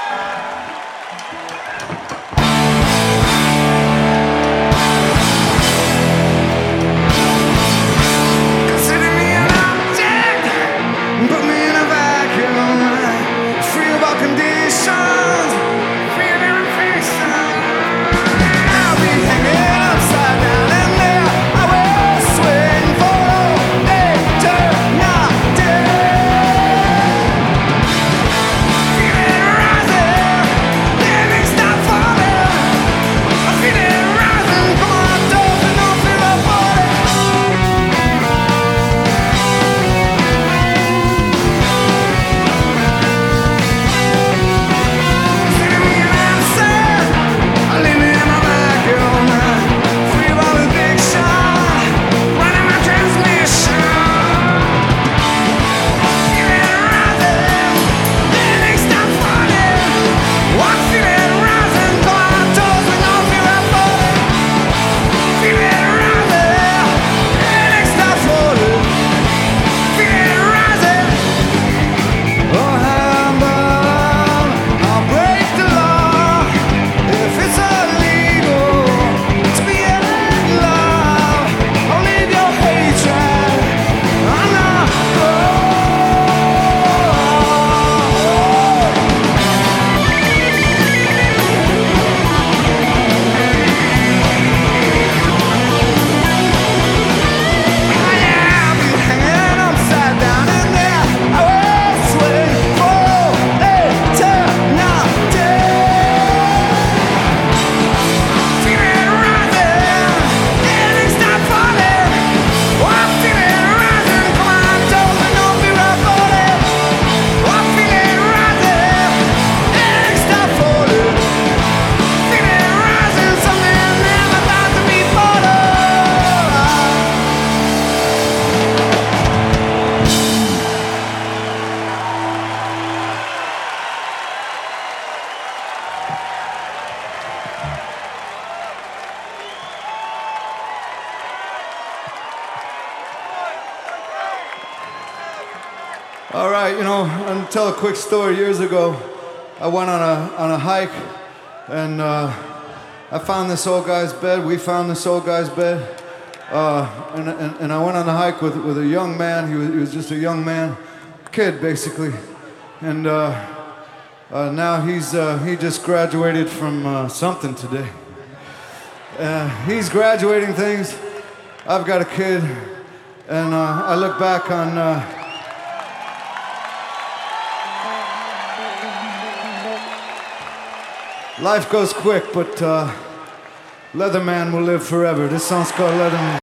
All right, I'll tell a quick story. Years ago, I went on a hike, and I found this old guy's bed. We found this old guy's bed, and I went on the hike with a young man. He was just a young man, kid basically, and now he just graduated from something today. He's graduating things. I've got a kid, and I look back on. Life goes quick, but Leatherman will live forever. This song's called Leatherman.